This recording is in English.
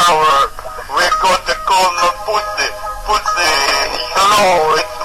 hour, we're going to call my pussy. Pussy, hello, it's